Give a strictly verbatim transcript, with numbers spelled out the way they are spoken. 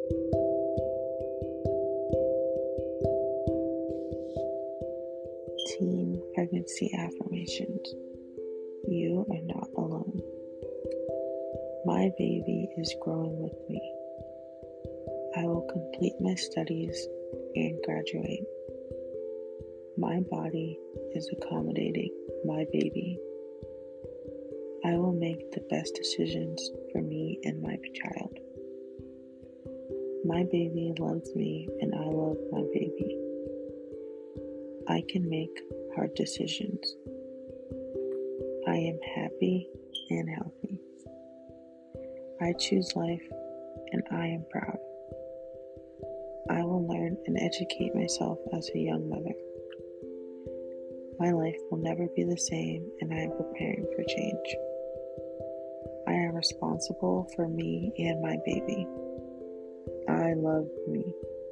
Teen Pregnancy Affirmations. You are not alone. My baby is growing with me. I will complete my studies and graduate. My body is accommodating my baby. I will make the best decisions for me and my child. My baby loves me and I love my baby. I can make hard decisions. I am happy and healthy. I choose life and I am proud. I will learn and educate myself as a young mother. My life will never be the same and I am preparing for change. I am responsible for me and my baby. I love me.